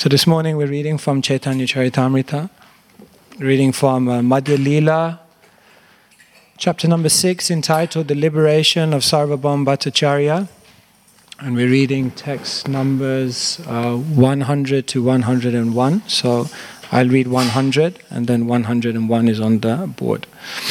So this morning we're reading from Chaitanya Charitamrita, reading from Madhya Leela, chapter number 6, entitled The Liberation of Sarvabhauma Bhattacharya. And we're reading text numbers 100 to 101. So I'll read 100 and then 101 is on the board.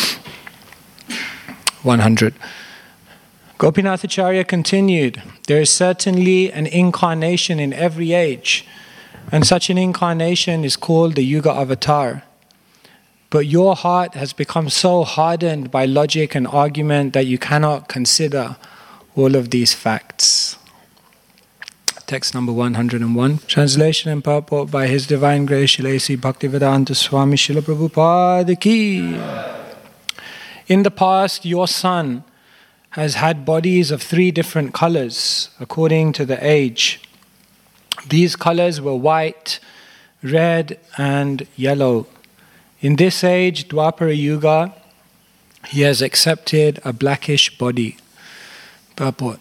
100. Gopinathacharya continued, "There is certainly an incarnation in every age, and such an incarnation is called the Yuga Avatar. But your heart has become so hardened by logic and argument that you cannot consider all of these facts." Text number 101. Translation and purport by His Divine Grace Srila A.C. Bhaktivedanta Swami Srila Prabhupada Ki. In the past, your son has had bodies of 3 different colors according to the age. These colors were white, red, and yellow. In this age, Dwapara Yuga, he has accepted a blackish body. Purport.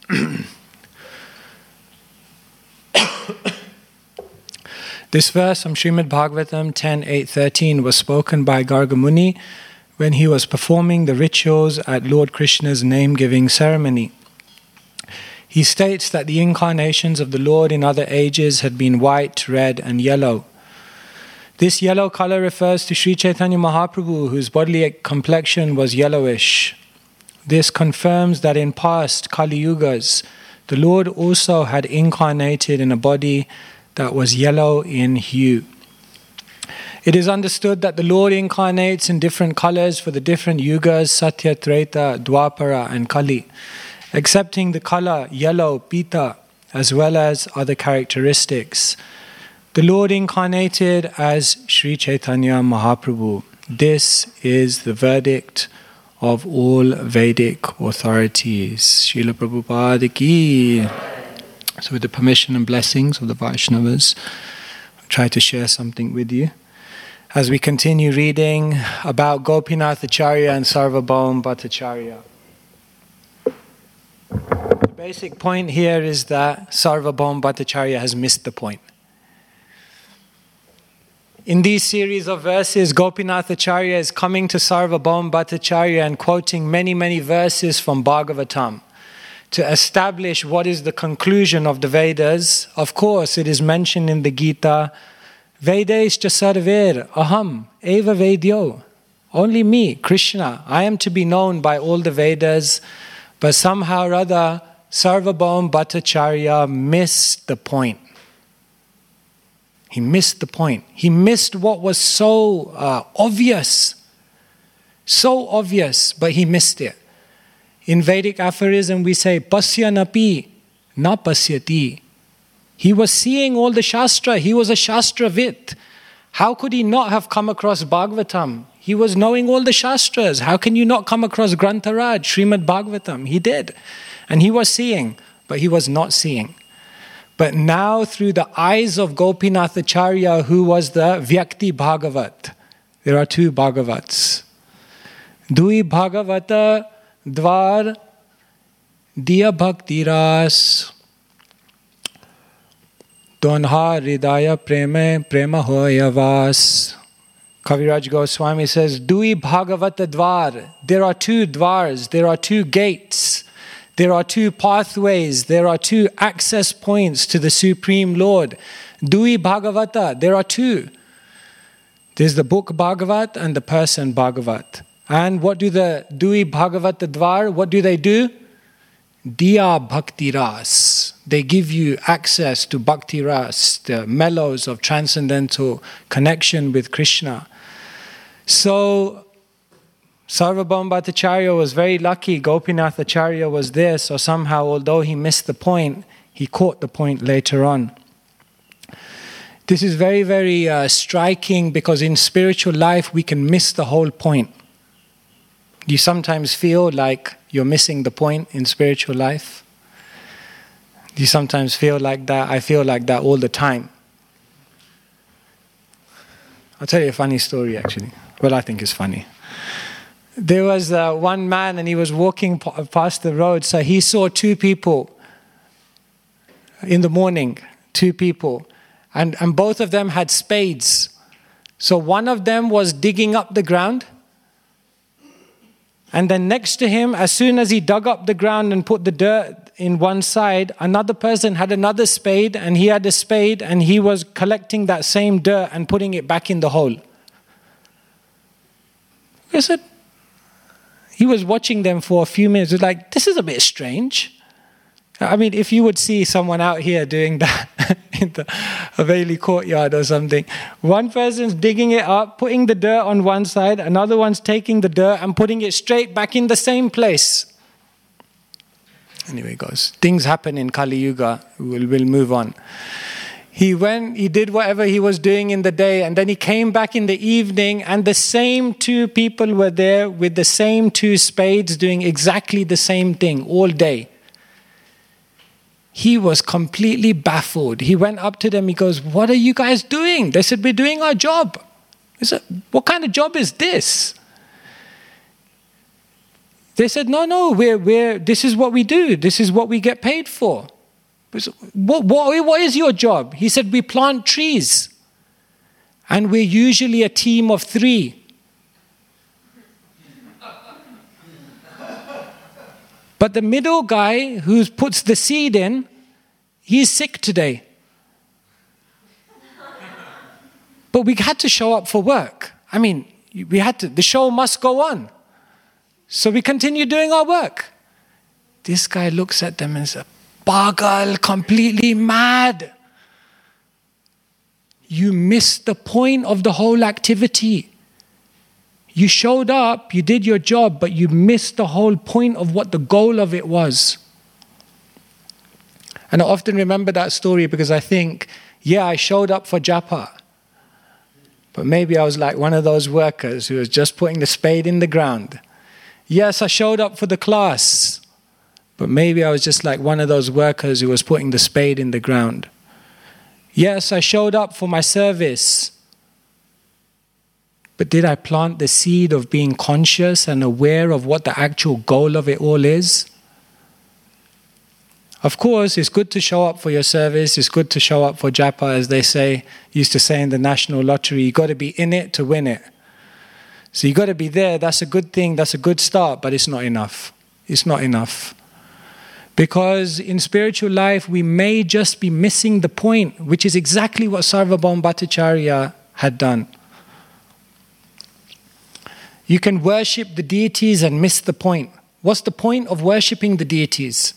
This verse from Srimad Bhagavatam 10.8.13 was spoken by Garga Muni when he was performing the rituals at Lord Krishna's name-giving ceremony. He states that the incarnations of the Lord in other ages had been white, red, and yellow. This yellow color refers to Sri Chaitanya Mahaprabhu, whose bodily complexion was yellowish. This confirms that in past Kali Yugas, the Lord also had incarnated in a body that was yellow in hue. It is understood that the Lord incarnates in different colors for the different yugas, Satya, Treta, Dwapara, and Kali, accepting the color yellow, Pita, as well as other characteristics. The Lord incarnated as Sri Chaitanya Mahaprabhu. This is the verdict of all Vedic authorities. Srila Prabhupada Ki. So with the permission and blessings of the Vaishnavas, I'll try to share something with you as we continue reading about Gopinathacharya and Sarvabhauma Bhattacharya. The basic point here is that Sarvabhauma Bhattacharya has missed the point. In these series of verses, Gopinathacharya is coming to Sarvabhauma Bhattacharya and quoting many, many verses from Bhagavatam to establish what is the conclusion of the Vedas. Of course, it is mentioned in the Gita, Vedescha sarver aham eva vedyo. Only me, Krishna, I am to be known by all the Vedas, but somehow or other, Sarvabhauma Bhattacharya missed the point. He missed the point. He missed what was so obvious. So obvious, but he missed it. In Vedic aphorism, we say, Pasyanapi na pasyati. He was seeing all the Shastra. He was a Shastravit. How could he not have come across Bhagavatam? He was knowing all the Shastras. How can you not come across Grantaraj, Srimad Bhagavatam? He did. And he was seeing, but he was not seeing. But now through the eyes of Gopinathacharya, who was the Vyakti Bhagavat. There are 2 Bhagavats. Dui Bhagavata Dvar Diya Bhakti Ras Donha Hridaya Prema Hoya Vas. Kaviraj Goswami says, Dui Bhagavata Dvar. There are 2 dvars, there are 2 gates, there are 2 pathways, there are 2 access points to the Supreme Lord. Dui Bhagavata, there are 2. There's the book Bhagavat and the person Bhagavat. And what do the Dui Bhagavata Dvar, what do they do? Diya Bhakti Ras. They give you access to Bhakti Ras, the mellows of transcendental connection with Krishna. So, Sarvabhauma Bhattacharya was very lucky. Gopinathacharya was there, so somehow, although he missed the point, he caught the point later on. This is very, very striking because in spiritual life, we can miss the whole point. Do you sometimes feel like you're missing the point in spiritual life? Do you sometimes feel like that? I feel like that all the time. I'll tell you a funny story actually. Well, I think it's funny. There was one man and he was walking past the road. So he saw 2 people in the morning, 2 people. And both of them had spades. So one of them was digging up the ground. And then next to him, as soon as he dug up the ground and put the dirt in one side, another person had another spade, and he had a spade, and he was collecting that same dirt and putting it back in the hole. I said, he was watching them for a few minutes. He was like, this is a bit strange. I mean, if you would see someone out here doing that in the Haveli courtyard or something, one person's digging it up, putting the dirt on one side, another one's taking the dirt and putting it straight back in the same place. Anyway, guys, things happen in Kali Yuga. We'll move on. He went, he did whatever he was doing in the day, and then he came back in the evening, and the same two people were there with the same two spades doing exactly the same thing all day. He was completely baffled. He went up to them, he goes, what are you guys doing? They said, we're doing our job. He said, what kind of job is this? They said, no, this is what we do. This is what we get paid for. Said, what is your job? He said, we plant trees. And we're usually a team of 3. But the middle guy who puts the seed in, he's sick today. But we had to show up for work. I mean, the show must go on. So we continue doing our work. This guy looks at them and says, Pagal, completely mad. You missed the point of the whole activity. You showed up, you did your job, but you missed the whole point of what the goal of it was. And I often remember that story because I think, yeah, I showed up for japa. But maybe I was like one of those workers who was just putting the spade in the ground. Yes, I showed up for the class. But maybe I was just like one of those workers who was putting the spade in the ground. Yes, I showed up for my service. But did I plant the seed of being conscious and aware of what the actual goal of it all is? Of course, it's good to show up for your service. It's good to show up for japa, as they used to say in the national lottery. You got to be in it to win it. So you got to be there. That's a good thing. That's a good start, but it's not enough. It's not enough. Because in spiritual life, we may just be missing the point, which is exactly what Sarvabhauma Bhattacharya had done. You can worship the deities and miss the point. What's the point of worshipping the deities?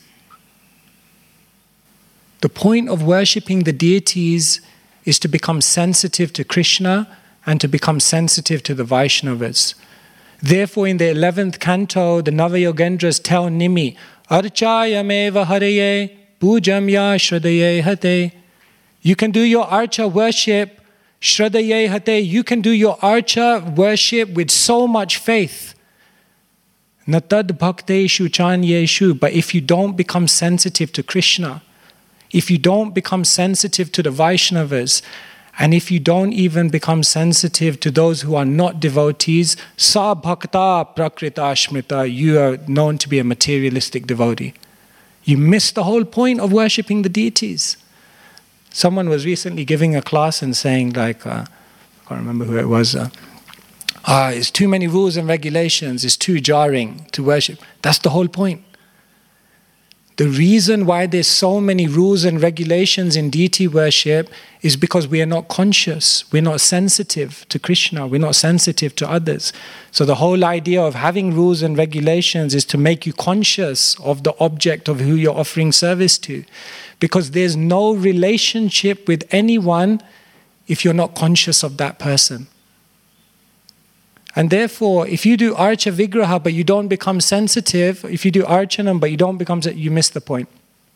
The point of worshipping the deities is to become sensitive to Krishna and to become sensitive to the Vaishnavas. Therefore, in the 11th canto, the Navayogendras tell Nimi, Archayameva Haraye, Pujamya Shraddhaye Hate. You can do your archa worship, Shraddhaye Hate. You can do your archa worship with so much faith. Natad Bhakteshu Chanyeshu. But if you don't become sensitive to Krishna, if you don't become sensitive to the Vaishnavas, and if you don't even become sensitive to those who are not devotees, sa bhakta prakrita shmita, you are known to be a materialistic devotee. You miss the whole point of worshipping the deities. Someone was recently giving a class and saying, I can't remember who it was, it's too many rules and regulations, it's too jarring to worship. That's the whole point. The reason why there's so many rules and regulations in deity worship is because we are not conscious. We're not sensitive to Krishna. We're not sensitive to others. So the whole idea of having rules and regulations is to make you conscious of the object of who you're offering service to. Because there's no relationship with anyone if you're not conscious of that person. And therefore, if you do Archa Vigraha but you don't become sensitive, if you do Archanam but you don't become, you miss the point.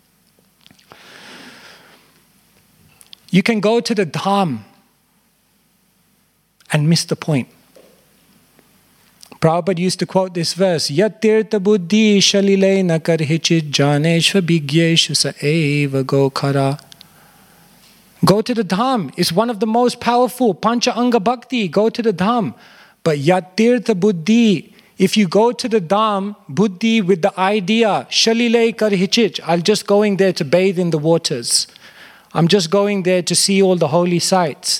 You can go to the Dham and miss the point. Prabhupada used to quote this verse, Yat tirtha buddhi shalilena karhichit janeshva bhigyeshu sa eva go kara. Go to the Dham. It's one of the most powerful Pancha Anga Bhakti. Go to the Dham. But yatirtha buddhi, if you go to the Dham, buddhi with the idea, shalile karhichich, I'm just going there to bathe in the waters. I'm just going there to see all the holy sites.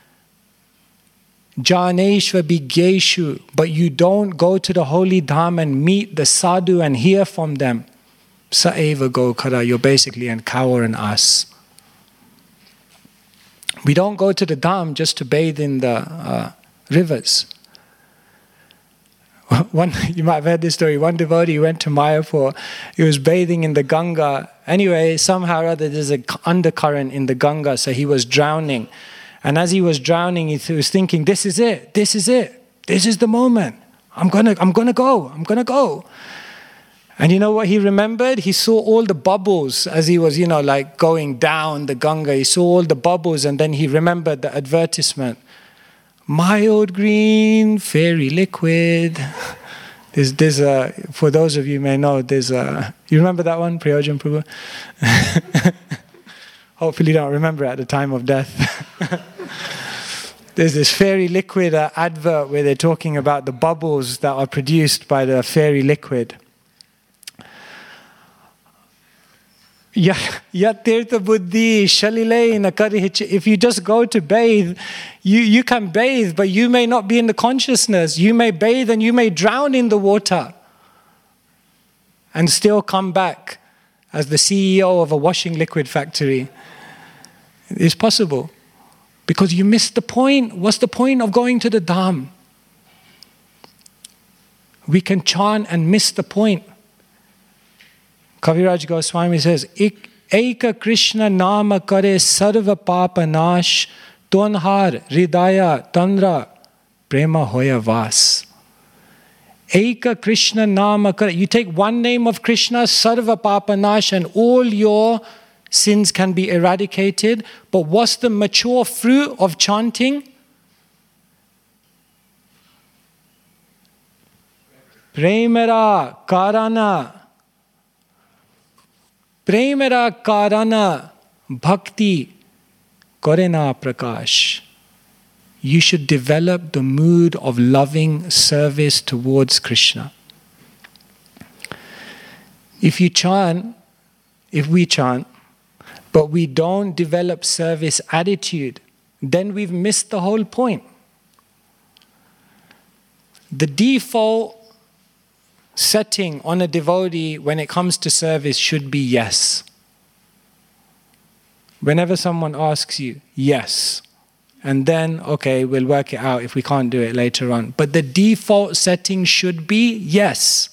Janeshva Bigeshu, but you don't go to the holy dham and meet the sadhu and hear from them. Saeva Gokara, you're basically an cow or an ass. We don't go to the dham just to bathe in the rivers. You might have heard this story. One devotee went to Mayapur. He was bathing in the Ganga. Anyway, somehow or other, there's an undercurrent in the Ganga, so he was drowning. And as he was drowning, he was thinking, this is it. This is it. This is the moment. I'm gonna go. And you know what he remembered? He saw all the bubbles as he was, like going down the Ganga. He saw all the bubbles, and then he remembered the advertisement. Mild green, fairy liquid. There's a, for those of you who may know, you remember that one, Prayojan Prabhu? Hopefully you don't remember at the time of death. There's this fairy liquid advert where they're talking about the bubbles that are produced by the fairy liquid. Yatirtha buddhi shalile nakarihicha. If you just go to bathe, you can bathe, but you may not be in the consciousness. You may bathe and you may drown in the water and still come back as the CEO of a washing liquid factory. It's possible. Because you missed the point. What's the point of going to the dham? We can chant and miss the point. Kaviraj Goswami says, Eka Krishna nama kare sarva papa nash, tonhar hridaya tandra prema hoya vas. Eka Krishna nama kare. You take one name of Krishna, sarva papa nash, and all your sins can be eradicated. But what's the mature fruit of chanting? Premera karana. Premera karana bhakti korena prakash. You should develop the mood of loving service towards Krishna. If we chant, but we don't develop service attitude, then we've missed the whole point. The default setting on a devotee when it comes to service should be yes. Whenever someone asks you, yes. And then, okay, we'll work it out if we can't do it later on. But the default setting should be yes.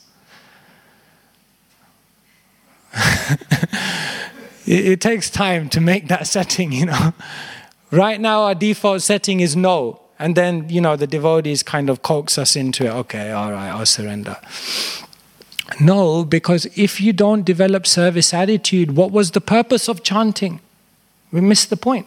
It takes time to make that setting, Right now our default setting is no. And then, the devotees kind of coax us into it. Okay, all right, I'll surrender. No, because if you don't develop service attitude, what was the purpose of chanting? We missed the point.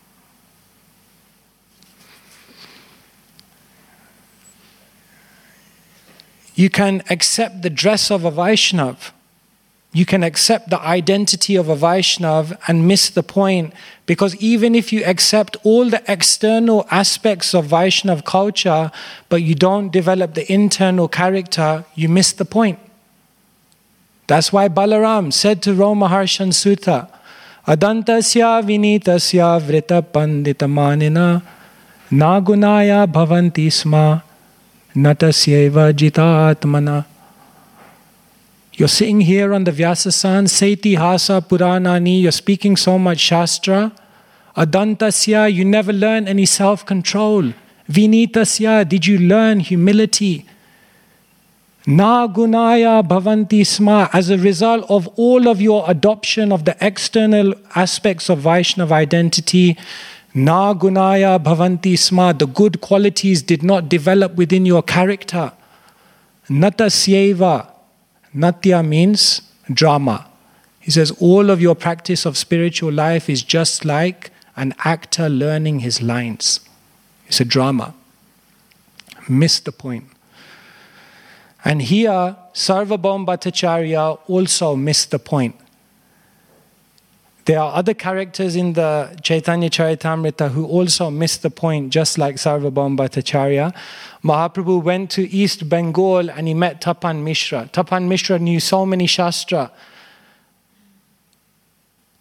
You can accept the dress of a Vaishnav. You can accept the identity of a Vaishnav and miss the point, because even if you accept all the external aspects of Vaishnav culture, but you don't develop the internal character, you miss the point. That's why Balaram said to Romaharshan Sutta, Adantasya vinitasya vrita pandita manina nagunaya bhavanti sma natasyeva jita atmana. You're sitting here on the Vyasasan, Seti Hasa Puranani, you're speaking so much Shastra. Adantasya, you never learn any self-control. Vinitasya, did you learn humility? Na gunaya bhavanti sma, as a result of all of your adoption of the external aspects of Vaishnava identity, na gunaya bhavanti sma, the good qualities did not develop within your character. Natasyeva, natya means drama. He says all of your practice of spiritual life is just like an actor learning his lines. It's a drama. Missed the point. And here, Sarvabhauma Bhattacharya also missed the point. There are other characters in the Chaitanya Charitamrita who also missed the point, just like Sarvabhauma Bhattacharya. Mahaprabhu went to East Bengal and he met Tapan Mishra. Tapan Mishra knew so many Shastra.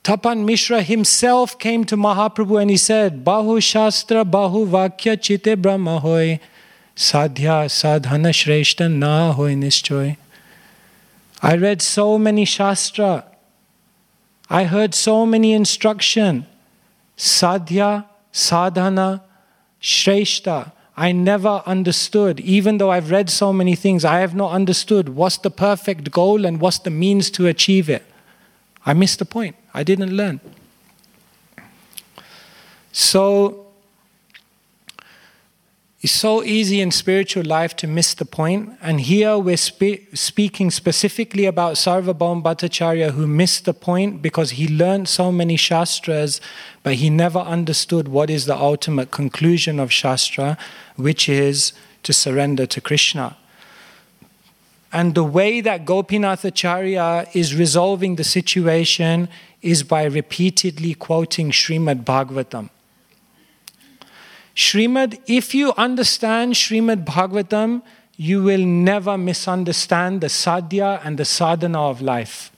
Tapan Mishra himself came to Mahaprabhu and he said, Bahu Shastra, Bahu Vakya Chite Brahma hoy, Sadhya Sadhana Shreshta na hoy nishchoy. I read so many Shastra. I heard so many instruction. Sadhya, Sadhana, Shreshta. I never understood, even though I've read so many things, I have not understood what's the perfect goal and what's the means to achieve it. I missed the point. I didn't learn. So, it's so easy in spiritual life to miss the point. And here we're speaking specifically about Sarvabhauma Bhattacharya, who missed the point because he learned so many Shastras, but he never understood what is the ultimate conclusion of Shastra, which is to surrender to Krishna. And the way that Gopinath Acharya is resolving the situation is by repeatedly quoting Srimad Bhagavatam. If you understand Srimad Bhagavatam, you will never misunderstand the sadhya and the sadhana of life.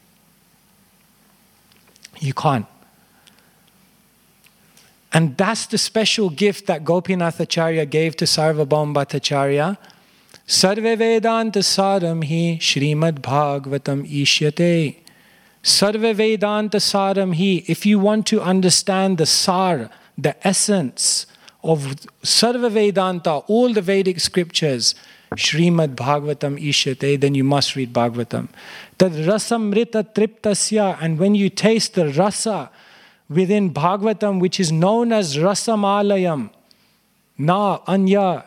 You can't. And that's the special gift that Gopinath Acharya gave to Sarvabhauma Bhattacharya. Sarve Vedanta Saram hi Srimad Bhagavatam Ishyate. Sarve Vedanta Saram hi. If you want to understand the sar, the essence of Sarva Vedanta, all the Vedic scriptures, Srimad Bhagavatam Ishyate, then you must read Bhagavatam. Tad rasamrita triptasya, and when you taste the rasa within Bhagavatam, which is known as Rasamalayam, na anyatra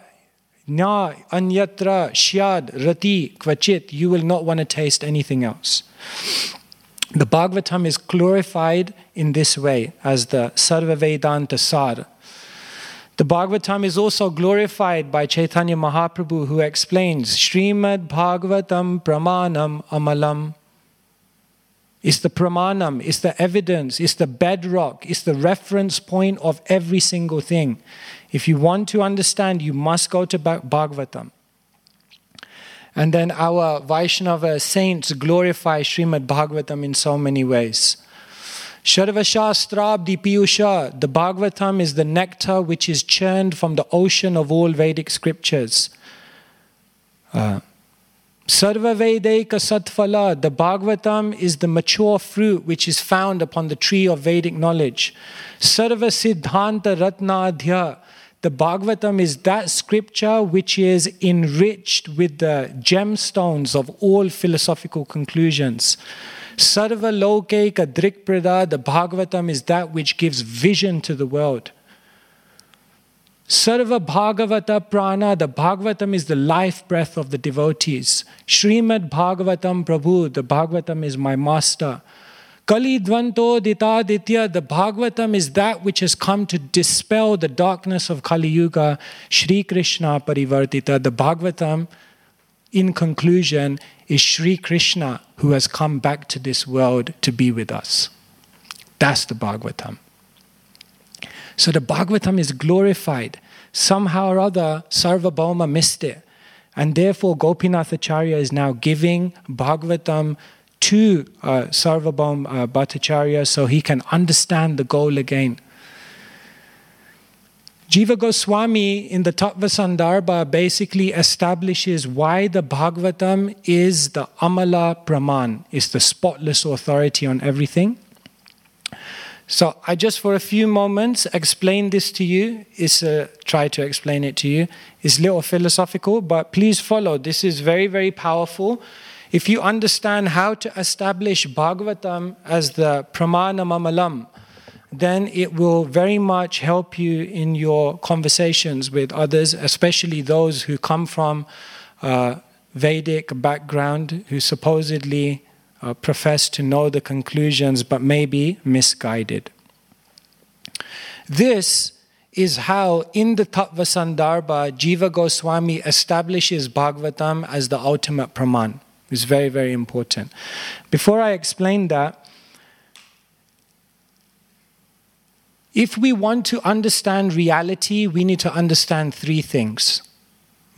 shyad rati kvachit, you will not want to taste anything else. The Bhagavatam is glorified in this way as the Sarva Vedanta Sar. The Bhagavatam is also glorified by Chaitanya Mahaprabhu, who explains Srimad Bhagavatam Pramanam Amalam. It's the pramanam, it's the evidence, it's the bedrock, it's the reference point of every single thing. If you want to understand, you must go to Bhagavatam. And then our Vaishnava saints glorify Srimad Bhagavatam in so many ways. Sharva Shastrabdi Piyusha, the Bhagavatam is the nectar which is churned from the ocean of all Vedic scriptures. Sarva Vedaika Satphala, the Bhagavatam is the mature fruit which is found upon the tree of Vedic knowledge. Sarva Siddhanta Ratnadhya, the Bhagavatam is that scripture which is enriched with the gemstones of all philosophical conclusions. Sarva Lokeka Drikprada, the Bhagavatam is that which gives vision to the world. Sarva Bhagavata Prana, the Bhagavatam is the life breath of the devotees. Srimad Bhagavatam Prabhu, the Bhagavatam is my master. Kali Dvanto Ditaditya, the Bhagavatam is that which has come to dispel the darkness of Kali Yuga. Shri Krishna Parivartita, the Bhagavatam, in conclusion, is Shri Krishna who has come back to this world to be with us. That's the Bhagavatam. So the Bhagavatam is glorified. Somehow or other, Sarvabhauma missed it. And therefore, Gopinath Acharya is now giving Bhagavatam to Sarvabhauma Bhattacharya so he can understand the goal again. Jiva Goswami in the Tattva Sandarbha basically establishes why the Bhagavatam is the Amala Praman, is the spotless authority on everything. So I just for a few moments explain this to you, try to explain it to you. It's a little philosophical, but please follow. This is very, very powerful. If you understand how to establish Bhagavatam as the Pramana Mamalam, then it will very much help you in your conversations with others, especially those who come from Vedic background, who supposedly profess to know the conclusions but may be misguided. This is how in the Tattva Sandarbha, Jiva Goswami establishes Bhagavatam as the ultimate Praman. It's very, very important. Before I explain that, if we want to understand reality, we need to understand three things: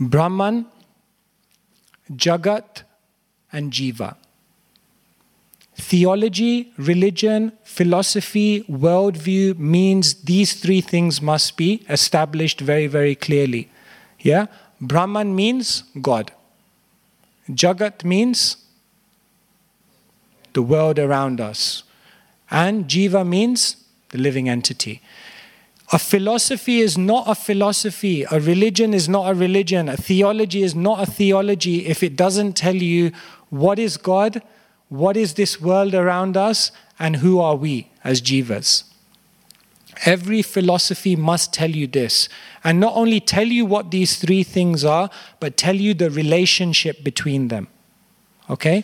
Brahman, Jagat, and Jiva. theology, religion, philosophy, worldview means these three things must be established very, very clearly. Yeah? Brahman means God. Jagat means the world around us. And Jiva means the living entity. A philosophy is not a philosophy. A religion is not a religion. A theology is not a theology if it doesn't tell you what is God, what is this world around us, and who are we as jivas. Every philosophy must tell you this. And not only tell you what these three things are, but tell you the relationship between them. Okay?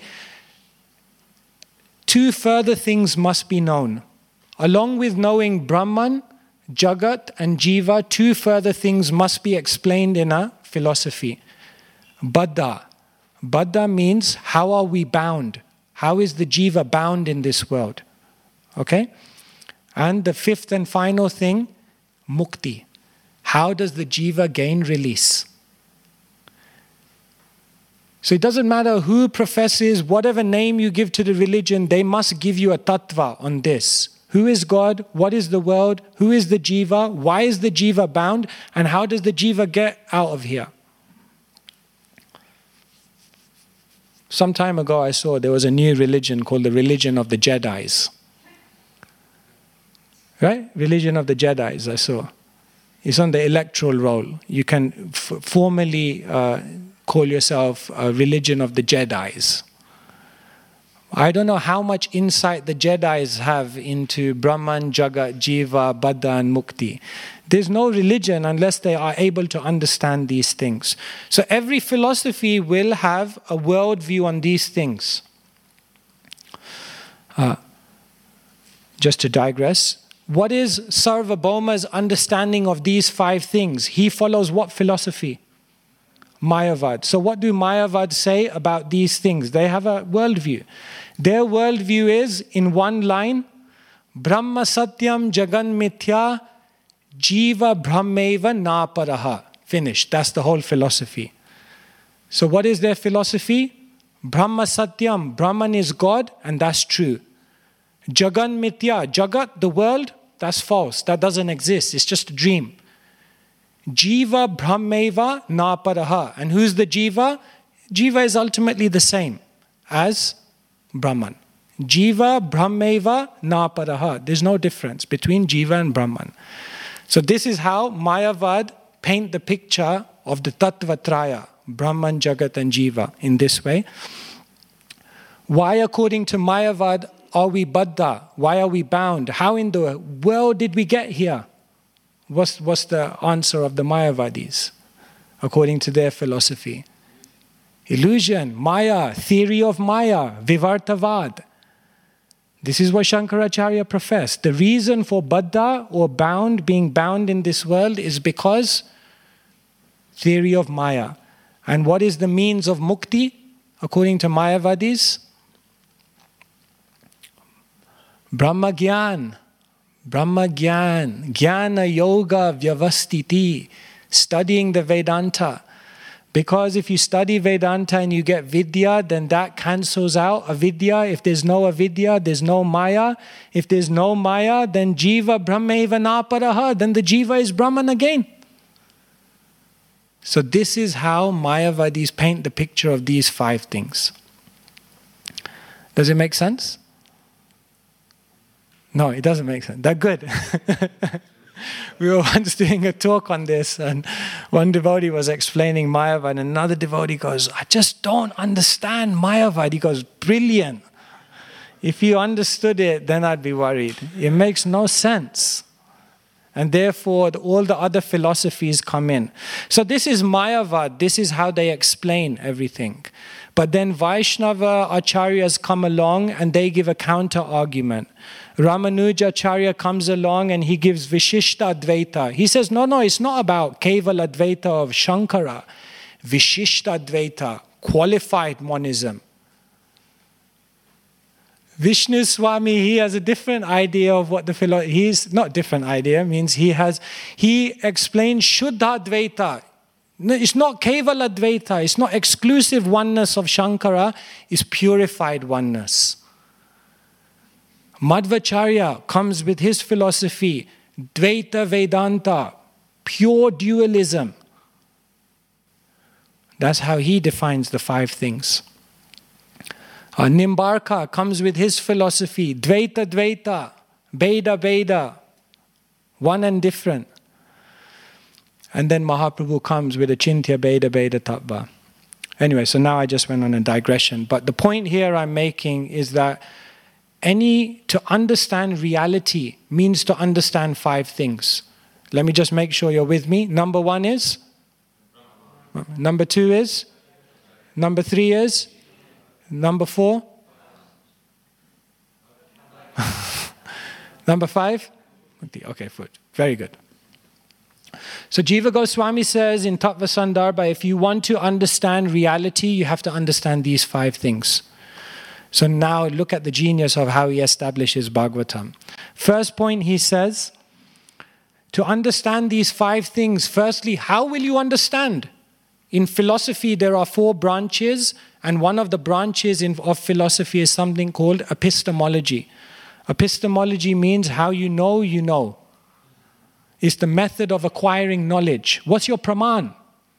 Two further things must be known. Along with knowing Brahman, Jagat and Jiva, two further things must be explained in a philosophy. Baddha. Baddha means how are we bound? How is the Jiva bound in this world? Okay? And the fifth and final thing, Mukti. How does the Jiva gain release? So it doesn't matter who professes, whatever name you give to the religion, they must give you a tattva on this. Who is God? What is the world? Who is the Jiva? Why is the Jiva bound? And how does the Jiva get out of here? Some time ago I saw there was a new religion called the religion of the Jedis. Right? Religion of the Jedis I saw. It's on the electoral roll. You can formally call yourself a religion of the Jedis. I don't know how much insight the Jedis have into Brahman, Jagat, Jiva, Baddha and Mukti. There's no religion unless they are able to understand these things. So every philosophy will have a worldview on these things. Just to digress, what is Sarvabhauma's understanding of these five things? He follows what philosophy? Mayavad. So what do Mayavad say about these things? They have a worldview. Their worldview is, in one line, Brahma Satyam Jagan Mithya Jiva Brahmeva Naparaha. Finished. That's the whole philosophy. So what is their philosophy? Brahma Satyam. Brahman is God, and that's true. Jagan Mithya. Jagat, the world, that's false. That doesn't exist. It's just a dream. Jiva Brahmeva Naparaha. And who's the Jiva? Jiva is ultimately the same as Brahman. Jiva Brahmeva Naparaha. There's no difference between Jiva and Brahman. So this is how Mayavad paint the picture of the Tattvatraya, Brahman, Jagat and Jiva in this way. Why, according to Mayavad, are we baddha? Why are we bound? How in the world did we get here? What's the answer of the Mayavadis, according to their philosophy? Illusion, Maya, theory of Maya, Vivartavad. This is what Shankaracharya professed. The reason for baddha or bound, being bound in this world, is because theory of Maya. And what is the means of mukti, according to Mayavadis? Brahma Gyan. Brahma Gyan, Jnana Yoga Vyavastiti, studying the Vedanta. Because if you study Vedanta and you get Vidya, then that cancels out avidya. If there's no avidya, there's no Maya. If there's no Maya, then Jiva Brahmeva Naparaha, then the Jiva is Brahman again. So this is how Mayavadis paint the picture of these five things. Does it make sense? No, it doesn't make sense. That's good. We were once doing a talk on this, and one devotee was explaining Mayavad, and another devotee goes, I just don't understand Mayavad. He goes, brilliant. If you understood it, then I'd be worried. It makes no sense. And therefore, all the other philosophies come in. So this is Mayavad. This is how they explain everything. But then Vaishnava acharyas come along and they give a counter argument. Ramanuja Acharya comes along and he gives Vishishta Advaita. He says, no, it's not about Keval Advaita of Shankara. Vishishta Advaita, qualified monism. Vishnu Swami, he has a different idea of what the philosophy, he's not different idea, means he explains Shuddha Advaita. It's not Keval Advaita, it's not exclusive oneness of Shankara, it's purified oneness. Madhvacharya comes with his philosophy, Dvaita Vedanta, pure dualism. That's how he defines the five things. Nimbarka comes with his philosophy, Dvaita Dvaita, Beda Beda, one and different. And then Mahaprabhu comes with a Chintya Beda Beda Tattva. Anyway, so now I just went on a digression. But the point here I'm making is that to understand reality means to understand five things. Let me just make sure you're with me. Number one is? Number two is? Number three is? Number four? Number five? Okay, very good. So Jiva Goswami says in Tattva Sandarbha, if you want to understand reality, you have to understand these five things. So now look at the genius of how he establishes Bhagavatam. First point he says, to understand these five things, firstly, how will you understand? In philosophy, there are four branches, and one of the branches of philosophy is something called epistemology. Epistemology means how you know you know. It's the method of acquiring knowledge. What's your praman?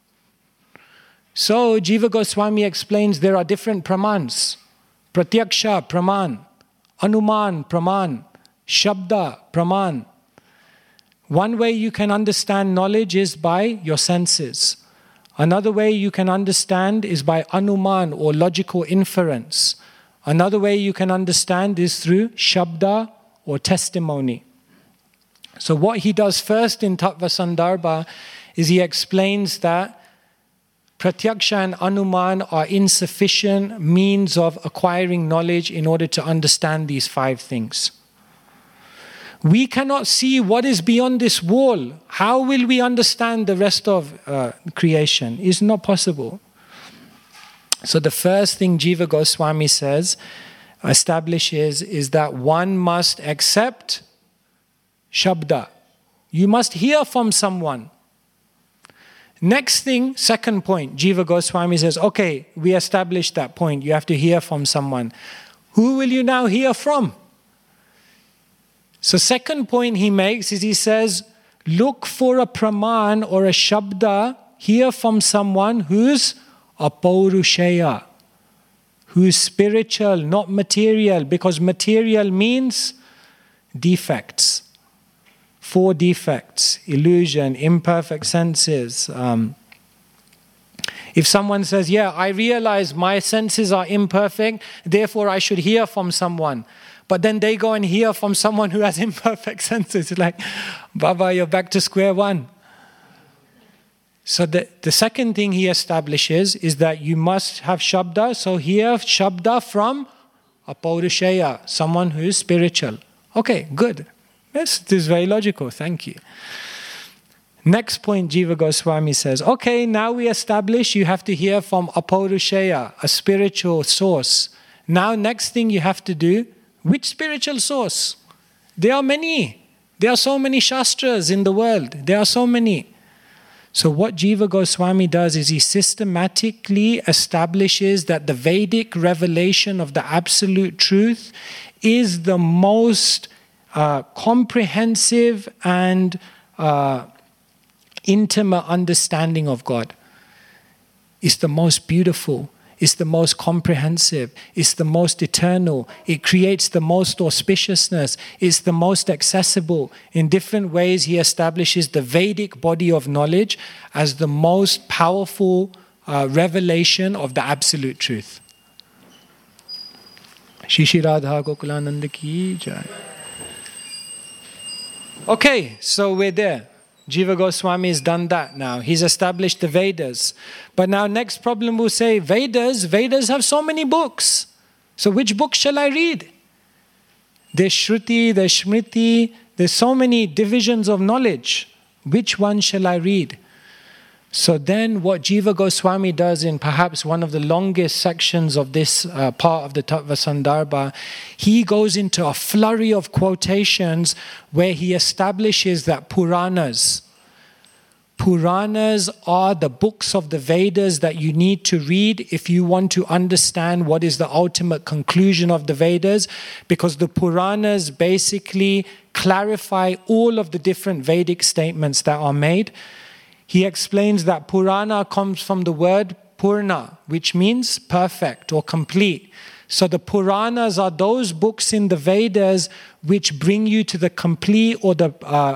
So Jiva Goswami explains there are different pramans. Pratyaksha, praman. Anuman, praman. Shabda, praman. One way you can understand knowledge is by your senses. Another way you can understand is by anuman or logical inference. Another way you can understand is through shabda or testimony. So what he does first in Tattva Sandarbha is he explains that Pratyaksha and Anuman are insufficient means of acquiring knowledge in order to understand these five things. We cannot see what is beyond this wall. How will we understand the rest of creation? It's not possible. So the first thing Jiva Goswami establishes is that one must accept Shabda. You must hear from someone. Next thing, second point, Jiva Goswami says, okay, we established that point. You have to hear from someone. Who will you now hear from? So second point he makes is he says, look for a praman or a shabda, hear from someone who's apaurushaya, who's spiritual, not material, because material means defects. Four defects: illusion, imperfect senses. If someone says, yeah, I realize my senses are imperfect, therefore I should hear from someone. But then they go and hear from someone who has imperfect senses. It's like, Baba, you're back to square one. So the second thing he establishes is that you must have Shabda. So hear Shabda from apaurushaya, someone who is spiritual. Okay, good. Yes, this is very logical. Thank you. Next point, Jiva Goswami says, okay, now we establish you have to hear from apaurushaya, a spiritual source. Now, next thing you have to do, which spiritual source? There are many. There are so many shastras in the world. There are so many. So what Jiva Goswami does is he systematically establishes that the Vedic revelation of the absolute truth is the most comprehensive and intimate understanding of God. It's the most beautiful. It's the most comprehensive. It's the most eternal. It creates the most auspiciousness. It's the most accessible. In different ways, he establishes the Vedic body of knowledge as the most powerful revelation of the absolute truth. Shri Shri Radha Gokulananda ki jai. Okay, so we're there. Jiva Goswami has done that now. He's established the Vedas. But now next problem we'll say, Vedas have so many books. So which book shall I read? There's Shruti, there's Smriti, there's so many divisions of knowledge. Which one shall I read? So then what Jiva Goswami does in perhaps one of the longest sections of this part of the Tattva Sandarbha, he goes into a flurry of quotations where he establishes that Puranas, Puranas are the books of the Vedas that you need to read if you want to understand what is the ultimate conclusion of the Vedas, because the Puranas basically clarify all of the different Vedic statements that are made. He explains that Purana comes from the word Purna, which means perfect or complete. So the Puranas are those books in the Vedas which bring you to the complete or the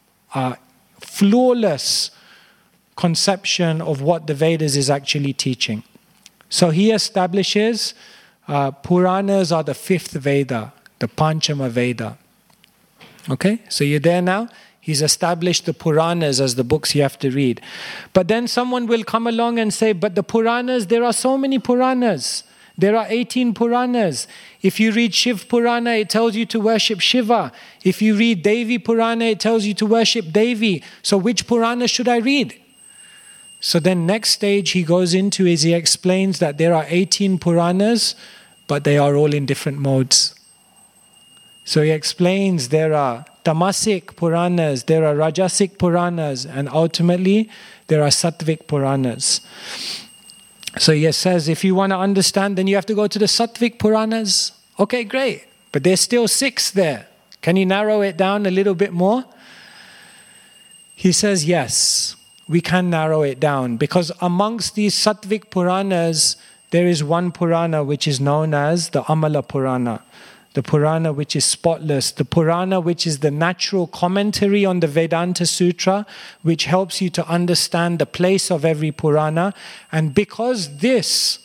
flawless conception of what the Vedas is actually teaching. So he establishes Puranas are the fifth Veda, the Panchama Veda. Okay, so you're there now? He's established the Puranas as the books you have to read. But then someone will come along and say, but the Puranas, there are so many Puranas. There are 18 Puranas. If you read Shiv Purana, it tells you to worship Shiva. If you read Devi Purana, it tells you to worship Devi. So which Purana should I read? So then next stage he goes into is he explains that there are 18 Puranas, but they are all in different modes. So he explains there are Tamasic Puranas, there are Rajasic Puranas, and ultimately there are Sattvic Puranas. So he says, if you want to understand, then you have to go to the Sattvic Puranas. Okay, great. But there's still 6 there. Can you narrow it down a little bit more? He says, yes, we can narrow it down. Because amongst these Sattvic Puranas, there is one Purana which is known as the Amala Purana. The Purana which is spotless, the Purana which is the natural commentary on the Vedanta Sutra, which helps you to understand the place of every Purana. And because this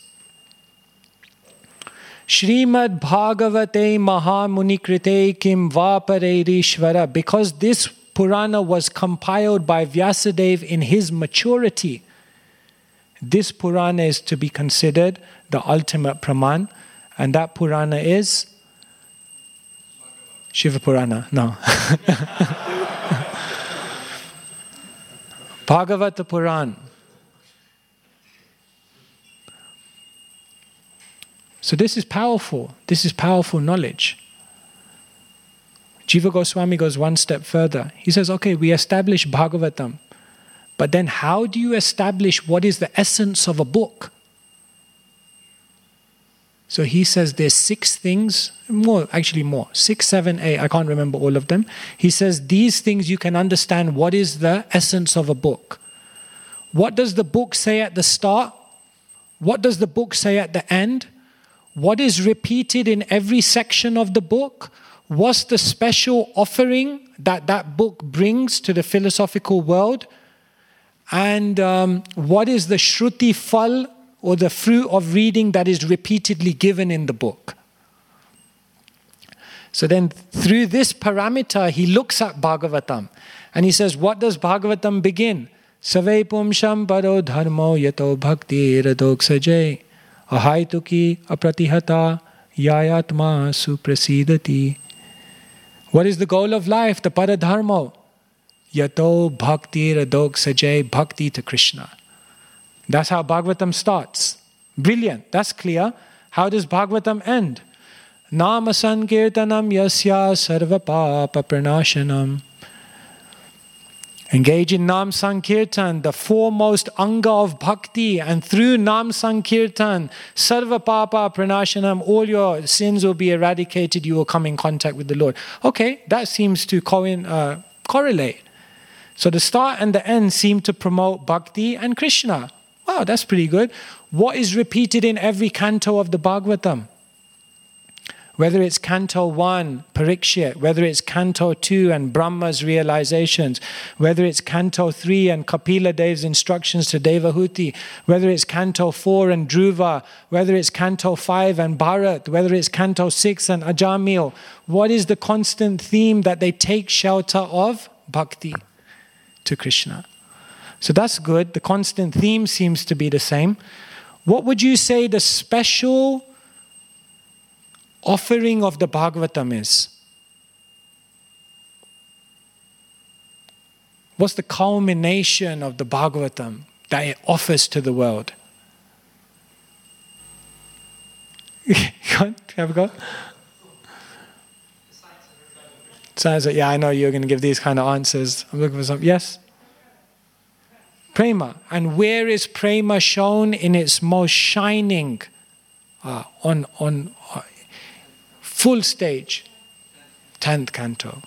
Srimad Bhagavate Mahamunikrite Kim Vapareirishvara, because this Purana was compiled by Vyasadeva in his maturity, this Purana is to be considered the ultimate Praman, and that Purana is Shiva Purana, no. Bhagavata Puran. So this is powerful. This is powerful knowledge. Jiva Goswami goes one step further. He says, okay, we establish Bhagavatam. But then how do you establish what is the essence of a book? So he says there's 6 things, more, 6, 7, 8, I can't remember all of them. He says these things you can understand what is the essence of a book. What does the book say at the start? What does the book say at the end? What is repeated in every section of the book? What's the special offering that that book brings to the philosophical world? And what is the Shruti Phal, or the fruit of reading that is repeatedly given in the book? So then through this parameter, he looks at Bhagavatam and he says, what does Bhagavatam begin? Save pumsham paro dharmo yato bhakti radok sajay ahaituki apratihata yayatma suprasidati. What is the goal of life? The paradharmo. Yato bhakti radok sajay, bhakti to Krishna. That's how Bhagavatam starts. Brilliant, that's clear. How does Bhagavatam end? Nama sankirtanam yasya sarva papa pranashanam. Engage in Nam Sankirtan, the foremost anga of bhakti, and through Nam Sankirtan, sarva papa pranashanam, all your sins will be eradicated, you will come in contact with the Lord. Okay, that seems to correlate. So the start and the end seem to promote bhakti and Krishna. Wow, that's pretty good. What is repeated in every canto of the Bhagavatam? Whether it's Canto 1, Parikshit, whether it's Canto 2 and Brahma's realizations, whether it's Canto 3 and Kapila Dev's instructions to Devahuti, whether it's Canto 4 and Dhruva, whether it's Canto 5 and Bharat, whether it's Canto 6 and Ajamil, what is the constant theme that they take shelter of? Bhakti to Krishna. So that's good. The constant theme seems to be the same. What would you say the special offering of the Bhagavatam is? What's the culmination of the Bhagavatam that it offers to the world? Have a go? Science. Yeah, I know you're going to give these kind of answers. I'm looking for some. Yes? Prema. And where is prema shown in its most shining, on full stage? 10th canto.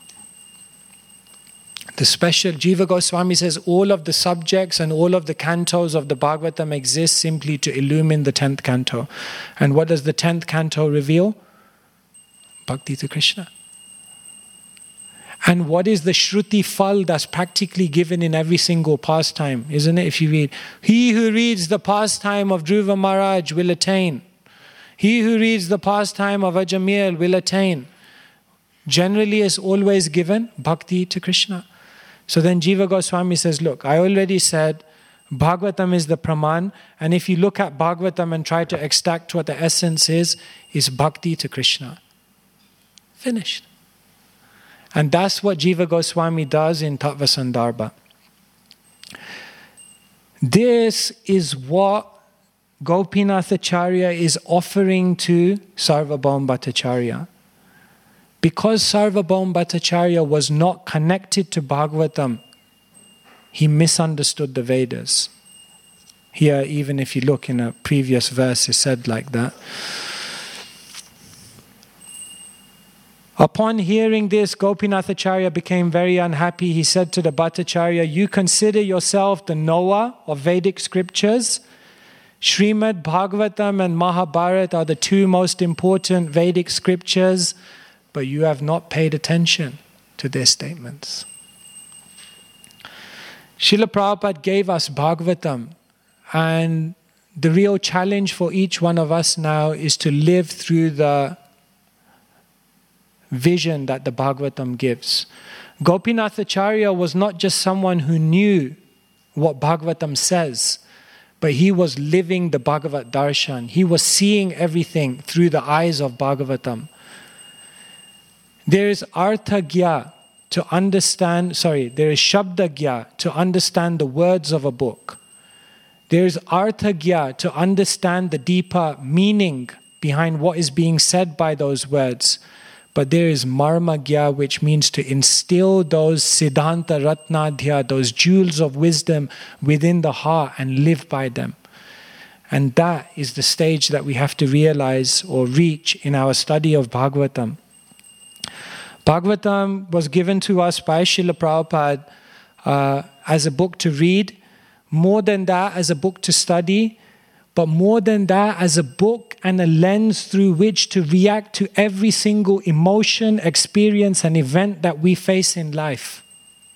The special, Jiva Goswami says, all of the subjects and all of the cantos of the Bhagavatam exist simply to illumine the 10th canto. And what does the 10th canto reveal? Bhakti to Krishna. And what is the Shruti Phal that's practically given in every single pastime, isn't it? If you read, he who reads the pastime of Dhruva Maharaj will attain. He who reads the pastime of Ajamil will attain. Generally is always given Bhakti to Krishna. So then Jiva Goswami says, look, I already said Bhagavatam is the Praman, and if you look at Bhagavatam and try to extract what the essence is Bhakti to Krishna. Finished. And that's what Jiva Goswami does in Tattva Sandarbha. This is what Gopinath Acharya is offering to Sarvabhauma Bhattacharya. Because Sarvabhauma Bhattacharya was not connected to Bhagavatam, he misunderstood the Vedas. Here, even if you look in a previous verse, it's said like that. Upon hearing this, Gopinath Acharya became very unhappy. He said to the Bhattacharya, you consider yourself the knower of Vedic scriptures. Srimad Bhagavatam and Mahabharata are the two most important Vedic scriptures, but you have not paid attention to their statements. Srila Prabhupada gave us Bhagavatam, and the real challenge for each one of us now is to live through the vision that the Bhagavatam gives. Gopinath Acharya was not just someone who knew what Bhagavatam says, but he was living the Bhagavat Darshan. He was seeing everything through the eyes of Bhagavatam. There is Arthagya to understand, there is Shabdagya to understand the words of a book. There is Arthagya to understand the deeper meaning behind what is being said by those words. But there is Marmagya, which means to instill those Siddhanta Ratnadhya, those jewels of wisdom within the heart and live by them. And that is the stage that we have to realize or reach in our study of Bhagavatam. Bhagavatam was given to us by Srila Prabhupada as a book to read, more than that as a book to study, but more than that as a book and a lens through which to react to every single emotion, experience and event that we face in life.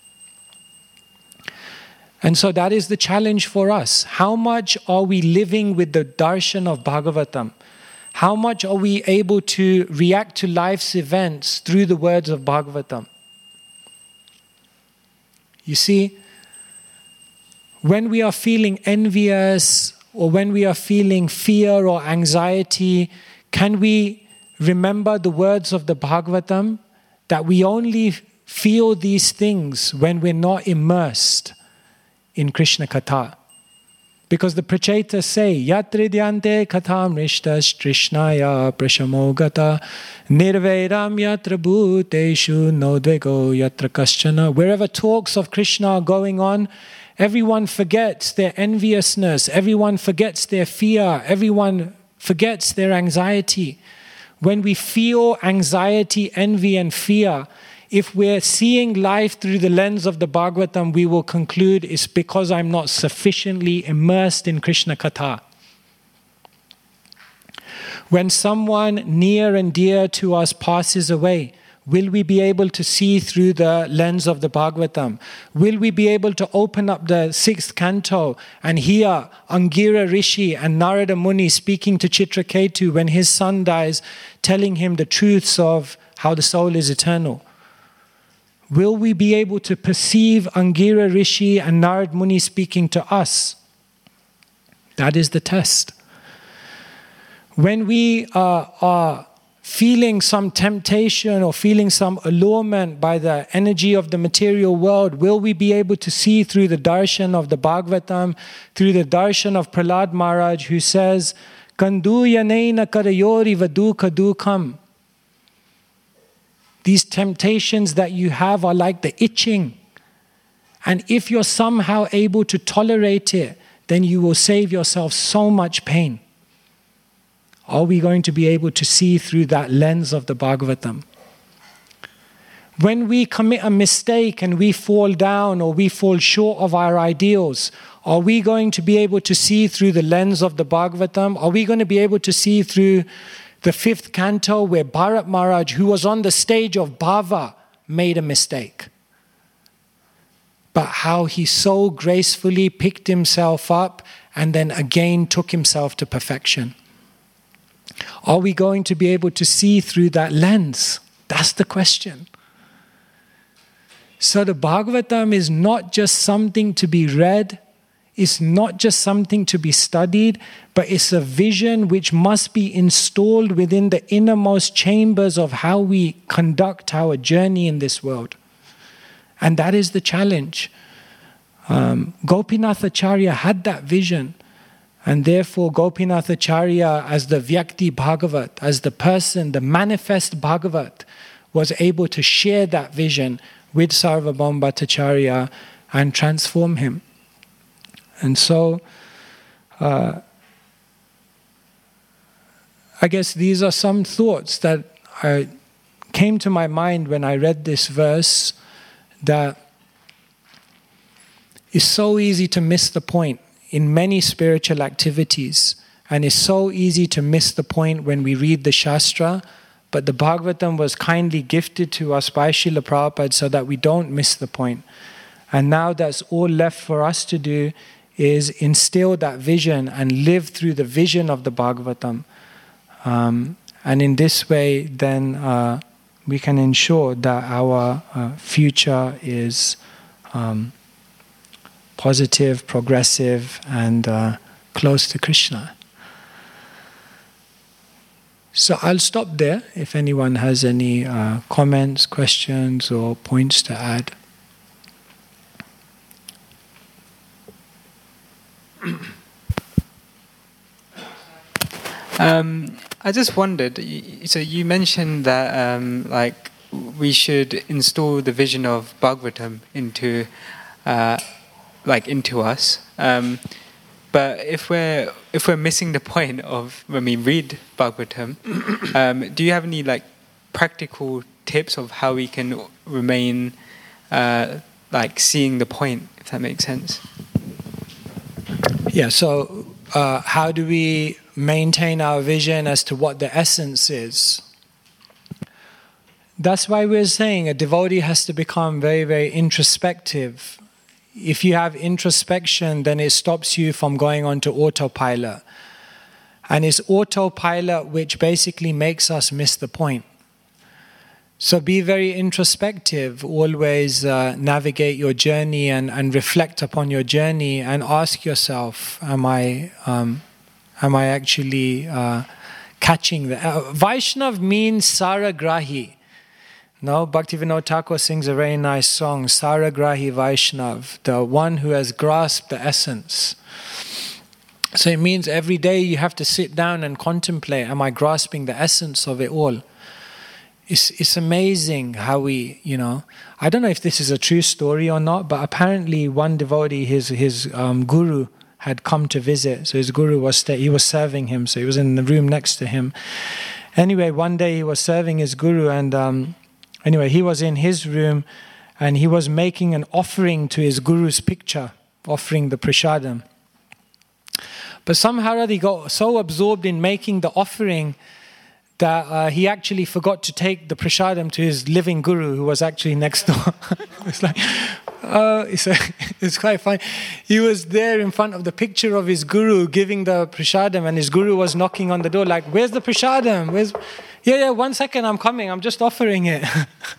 And so that is the challenge for us. How much are we living with the darshan of Bhagavatam? How much are we able to react to life's events through the words of Bhagavatam? You see, when we are feeling envious or when we are feeling fear or anxiety, can we remember the words of the Bhagavatam? That we only feel these things when we're not immersed in Krishna Katha. Because the Prachetas say, Yatridyante katham rishtas trishnaya prashamogata nirvedam yatra bhuteshu nodvego yatra kaschana. Wherever talks of Krishna are going on, everyone forgets their enviousness, everyone forgets their fear, everyone forgets their anxiety. When we feel anxiety, envy and fear, if we're seeing life through the lens of the Bhagavatam, we will conclude it's because I'm not sufficiently immersed in Krishna Katha. When someone near and dear to us passes away, will we be able to see through the lens of the Bhagavatam? Will we be able to open up the 6th canto and hear Angira Rishi and Narada Muni speaking to Chitraketu when his son dies, telling him the truths of how the soul is eternal? Will we be able to perceive Angira Rishi and Narad Muni speaking to us? That is the test. When we are feeling some temptation or feeling some allurement by the energy of the material world, will we be able to see through the darshan of the Bhagavatam, through the darshan of Prahlad Maharaj, who says, Kanduyanena karayori vaduka dukam. These temptations that you have are like the itching. And if you're somehow able to tolerate it, then you will save yourself so much pain. Are we going to be able to see through that lens of the Bhagavatam? When we commit a mistake and we fall down or we fall short of our ideals, are we going to be able to see through the lens of the Bhagavatam? Are we going to be able to see through the 5th canto where Bharat Maharaj, who was on the stage of Bhava, made a mistake? But how he so gracefully picked himself up and then again took himself to perfection. Are we going to be able to see through that lens? That's the question. So the Bhagavatam is not just something to be read, it's not just something to be studied, but it's a vision which must be installed within the innermost chambers of how we conduct our journey in this world. And that is the challenge. Gopinath Acharya had that vision. And therefore Gopinath Acharya, as the Vyakti Bhagavat, as the person, the manifest Bhagavat, was able to share that vision with Sarvabhauma Bhattacharya and transform him. And so, I guess these are some thoughts that came to my mind when I read this verse, that it's so easy to miss the point in many spiritual activities, and it's so easy to miss the point when we read the Shastra, but the Bhagavatam was kindly gifted to us by Srila Prabhupada so that we don't miss the point. And now that's all left for us to do is instill that vision and live through the vision of the Bhagavatam. And in this way, then we can ensure that our future is positive, progressive, and close to Krishna. So I'll stop there if anyone has any comments, questions, or points to add. I just wondered, so you mentioned that we should install the vision of Bhagavatam into us. But if we're missing the point of when we read Bhagavatam, do you have any practical tips of how we can remain seeing the point, if that makes sense? Yeah, so how do we maintain our vision as to what the essence is? That's why we're saying a devotee has to become very, very introspective. If you have introspection, then it stops you from going on to autopilot. And it's autopilot which basically makes us miss the point. So be very introspective, always navigate your journey and reflect upon your journey and ask yourself, am I actually catching the... Vaishnav means Saragrahi. No, Bhaktivinoda Thakur sings a very nice song, Saragrahi Vaishnav, the one who has grasped the essence. So it means every day you have to sit down and contemplate, am I grasping the essence of it all? It's amazing how we, I don't know if this is a true story or not, but apparently one devotee, his guru had come to visit. So his guru he was serving him, so he was in the room next to him. Anyway, one day he was serving his guru, and anyway, he was in his room and he was making an offering to his guru's picture, offering the prasadam. But somehow he got so absorbed in making the offering that he actually forgot to take the prasadam to his living guru, who was actually next door. It's quite funny. He was there in front of the picture of his guru giving the prasadam, and his guru was knocking on the door like, where's the prasadam? Yeah, 1 second, I'm coming, I'm just offering it.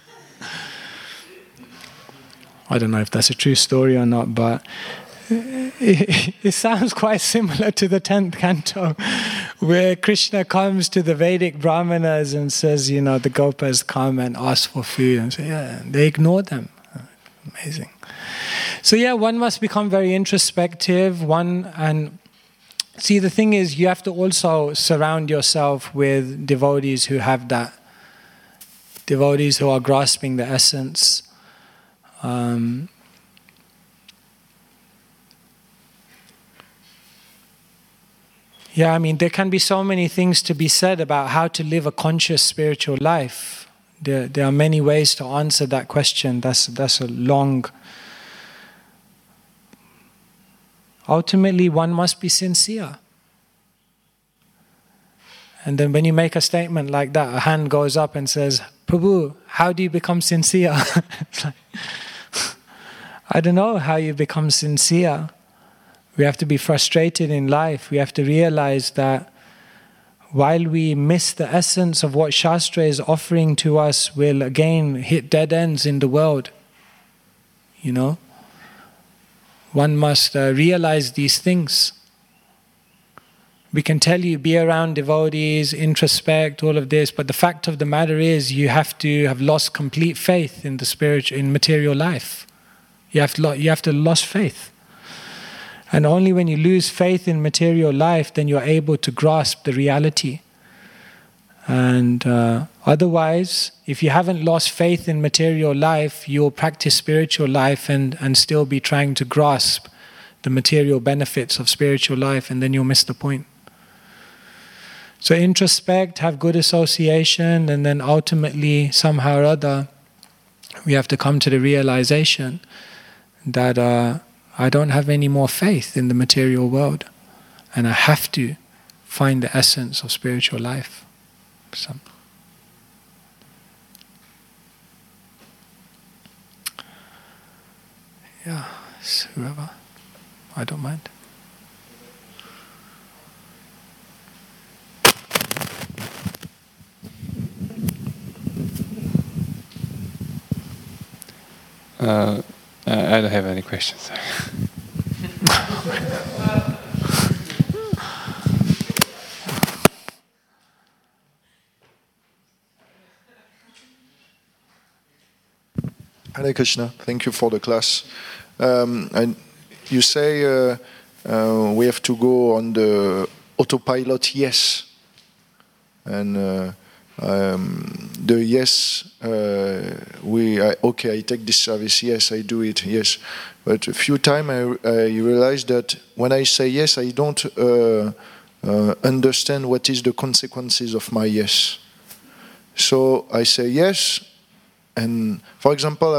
I don't know if that's a true story or not, but it sounds quite similar to the 10th canto, where Krishna comes to the Vedic Brahmanas and says, the Gopas come and ask for food, and say, they ignore them. Amazing. So one must become very introspective, and see, the thing is, you have to also surround yourself with devotees who have that. Devotees who are grasping the essence. Yeah, I mean, there can be so many things to be said about how to live a conscious spiritual life. There are many ways to answer that question. That's a long... Ultimately, one must be sincere. And then when you make a statement like that, a hand goes up and says, Prabhu, how do you become sincere? It's like, I don't know how you become sincere. We have to be frustrated in life. We have to realize that while we miss the essence of what Shastra is offering to us, we'll again hit dead ends in the world. You know? One must realize these things. We can tell you, be around devotees, introspect, all of this, but the fact of the matter is you have to have lost complete faith in the spiritual, in material life. You have to lost faith. And only when you lose faith in material life, then you're able to grasp the reality. And otherwise, if you haven't lost faith in material life, you'll practice spiritual life and still be trying to grasp the material benefits of spiritual life, and then you'll miss the point. So introspect, have good association, and then ultimately, somehow or other, we have to come to the realization that I don't have any more faith in the material world, and I have to find the essence of spiritual life. So. Yeah, whoever, I don't mind. I don't have any questions. Hare Krishna, thank you for the class. And you say we have to go on the autopilot yes. And the yes, okay, I take this service, yes, I do it, yes. But a few times I realized that when I say yes, I don't understand what is the consequences of my yes. So I say yes, and for example,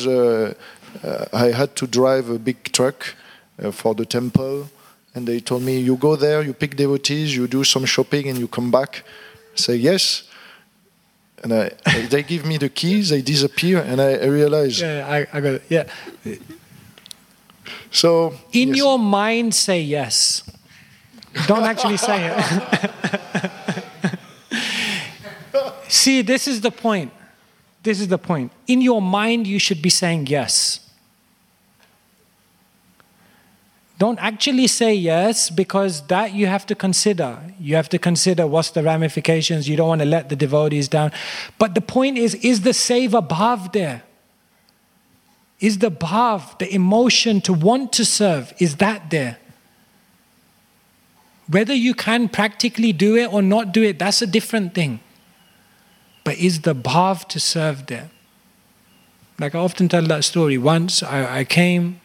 I had to drive a big truck for the temple, and they told me, you go there, you pick devotees, you do some shopping, and you come back. I say yes. And they give me the keys, they disappear, and I realize. Yeah, I got it. Yeah. So in your mind, say yes. Don't actually say it. See, this is the point. This is the point. In your mind, you should be saying yes. Don't actually say yes, because that you have to consider. You have to consider what's the ramifications. You don't want to let the devotees down. But the point is the seva bhav there? Is the bhav, the emotion to want to serve, is that there? Whether you can practically do it or not do it, that's a different thing. But is the bhav to serve there? Like I often tell that story. Once I came,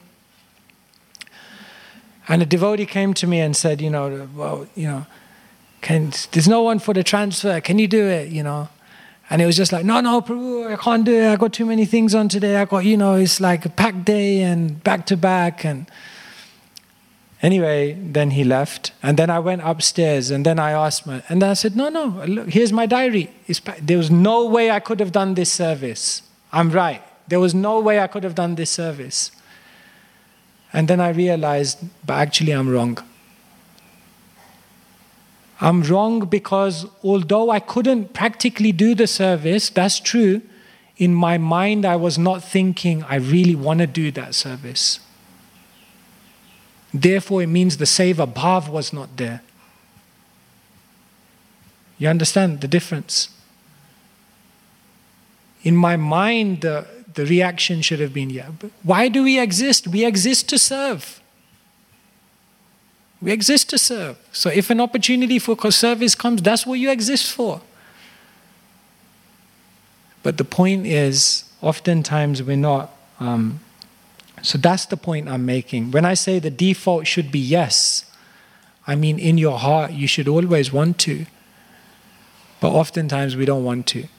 and a devotee came to me and said, there's no one for the transfer. Can you do it? And it was just like, no, Prabhu, I can't do it. I got too many things on today. I got, it's like a packed day and back to back. And anyway, then he left. And then I went upstairs and then I asked him. And then I said, no, look, here's my diary. There was no way I could have done this service. I'm right. There was no way I could have done this service. And then I realized, but actually I'm wrong. I'm wrong because although I couldn't practically do the service, that's true, in my mind I was not thinking, I really want to do that service. Therefore it means the seva bhav was not there. You understand the difference? In my mind, the reaction should have been, yeah. But why do we exist? We exist to serve. We exist to serve. So if an opportunity for service comes, that's what you exist for. But the point is, oftentimes we're not. So that's the point I'm making. When I say the default should be yes, I mean, in your heart, you should always want to. But oftentimes we don't want to.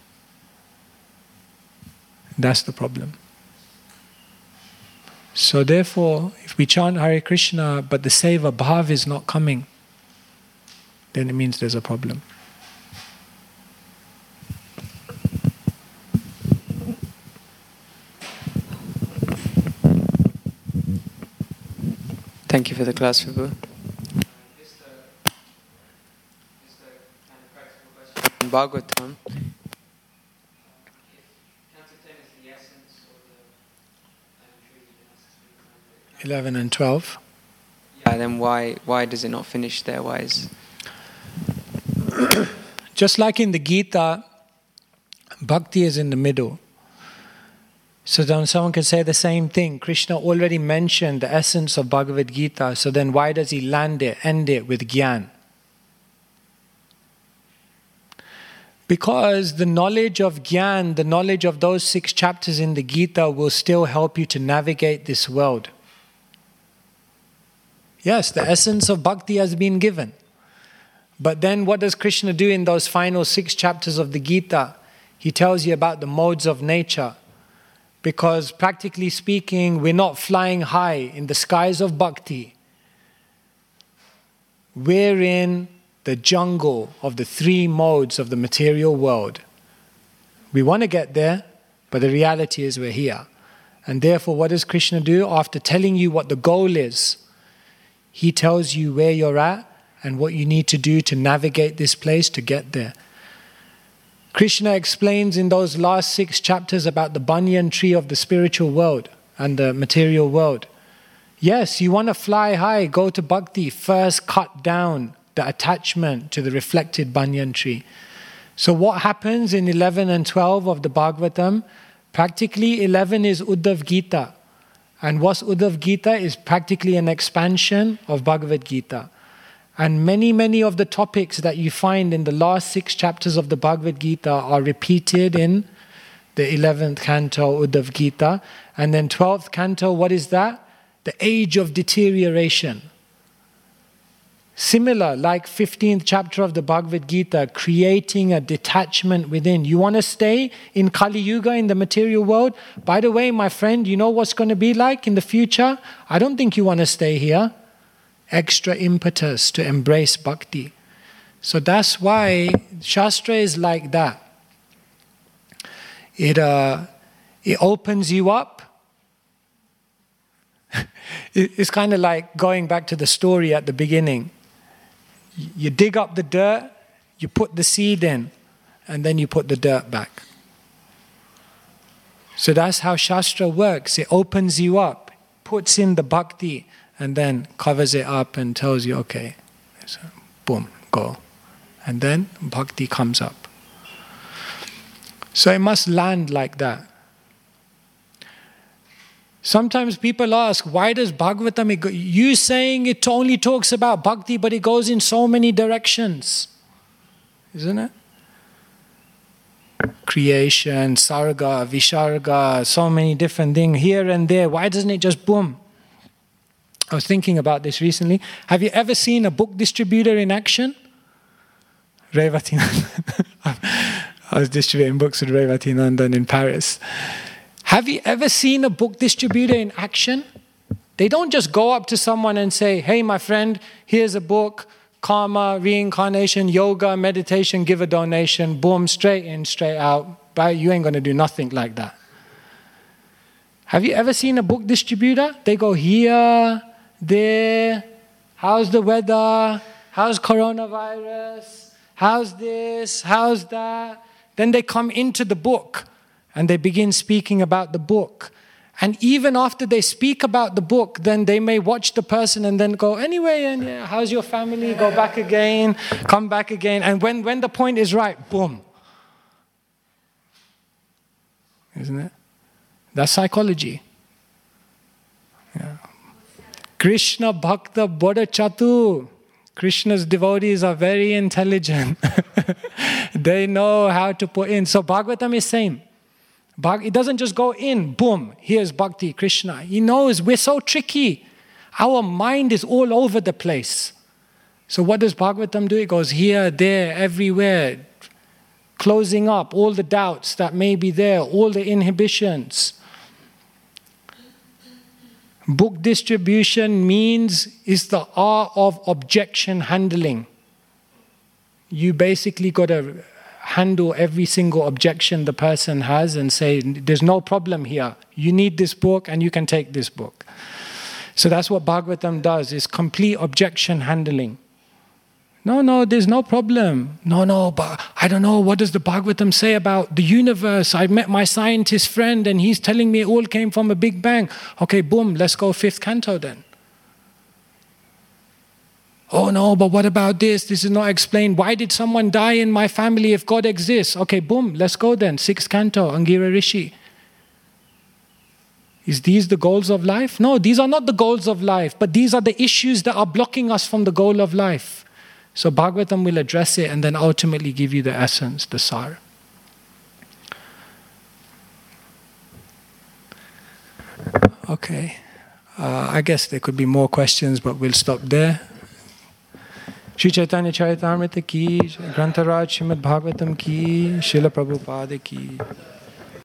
That's the problem. So therefore, if we chant Hare Krishna, but the seva bhav is not coming, then it means there's a problem. Thank you for the class, Vibhu. In Bhagavatam, 11 and 12. yeah, then why does it not finish there? Why is... Just like in the Gita, bhakti is in the middle. So then someone can say the same thing. Krishna already mentioned the essence of Bhagavad Gita, so then why does he end it with Gyan? Because the knowledge of Gyan, the knowledge of those 6 chapters in the Gita will still help you to navigate this world. Yes, the essence of bhakti has been given. But then what does Krishna do in those final 6 chapters of the Gita? He tells you about the modes of nature. Because practically speaking, we're not flying high in the skies of bhakti. We're in the jungle of the 3 modes of the material world. We want to get there, but the reality is we're here. And therefore, what does Krishna do? After telling you what the goal is, he tells you where you're at and what you need to do to navigate this place to get there. Krishna explains in those last 6 chapters about the banyan tree of the spiritual world and the material world. Yes, you want to fly high, go to bhakti, first cut down the attachment to the reflected banyan tree. So what happens in 11 and 12 of the Bhagavatam? Practically 11 is Uddhav Gita. And what's Uddhav Gita is practically an expansion of Bhagavad Gita. And many of the topics that you find in the last 6 chapters of the Bhagavad Gita are repeated in the 11th canto, Uddhav Gita. And then 12th canto, what is that? The age of deterioration. Similar, like 15th chapter of the Bhagavad Gita, creating a detachment within. You want to stay in Kali Yuga, in the material world? By the way, my friend, you know what's going to be like in the future? I don't think you want to stay here. Extra impetus to embrace bhakti. So that's why Shastra is like that. It opens you up. It's kind of like going back to the story at the beginning. You dig up the dirt, you put the seed in, and then you put the dirt back. So that's how Shastra works. It opens you up, puts in the bhakti, and then covers it up and tells you, okay, so boom, go. And then bhakti comes up. So it must land like that. Sometimes people ask, why does Bhagavatam, you saying it only talks about bhakti, but it goes in so many directions. Isn't it? Creation, sarga, visarga, so many different things here and there. Why doesn't it just boom? I was thinking about this recently. Have you ever seen a book distributor in action? Revati Nandan. I was distributing books with Revati Nandan in Paris. Have you ever seen a book distributor in action? They don't just go up to someone and say, hey, my friend, here's a book, karma, reincarnation, yoga, meditation, give a donation, boom, straight in, straight out. But you ain't going to do nothing like that. Have you ever seen a book distributor? They go here, there, how's the weather, how's coronavirus, how's this, how's that. Then they come into the book. And they begin speaking about the book. And even after they speak about the book, then they may watch the person and then go, anyway, and yeah, how's your family? Go back again, come back again. And when the point is right, boom. Isn't it? That's psychology. Yeah. Krishna Bhakta Bodha Chatu. Krishna's devotees are very intelligent. They know how to put in. So Bhagavatam is same. It doesn't just go in, boom, here's Bhakti, Krishna. He knows we're so tricky. Our mind is all over the place. So what does Bhagavatam do? It goes here, there, everywhere, closing up all the doubts that may be there, all the inhibitions. Book distribution is the art of objection handling. You basically got to handle every single objection the person has and say, there's no problem here. You need this book and you can take this book. So that's what Bhagavatam does, is complete objection handling. No, there's no problem. No, but I don't know, what does the Bhagavatam say about the universe? I met my scientist friend and he's telling me it all came from a big bang. Okay, boom, let's go 5th canto then. Oh no, but what about this? This is not explained. Why did someone die in my family if God exists? Okay, boom, let's go then. 6th canto, Angira Rishi. Is these the goals of life? No, these are not the goals of life, but these are the issues that are blocking us from the goal of life. So Bhagavatam will address it and then ultimately give you the essence, the sar. Okay. I guess there could be more questions, but we'll stop there. Shri Chaitanya Charitamrita ki, Grantharaj Srimad Bhagavatam ki, Srila Prabhupada ki.